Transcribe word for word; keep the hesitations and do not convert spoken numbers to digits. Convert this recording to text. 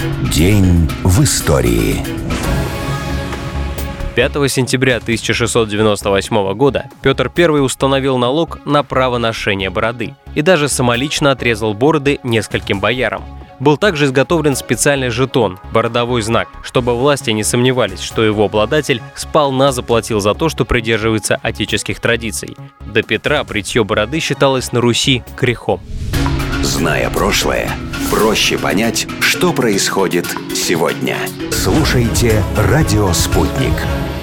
День в истории. пятого сентября тысяча шестьсот девяносто восьмого года Петр Первый установил налог на право ношения бороды и даже самолично отрезал бороды нескольким боярам. Был также изготовлен специальный жетон – бородовой знак, чтобы власти не сомневались, что его обладатель сполна заплатил за то, что придерживается отеческих традиций. До Петра бритье бороды считалось на Руси грехом. Зная прошлое, проще понять, что происходит сегодня. Слушайте «Радио Спутник».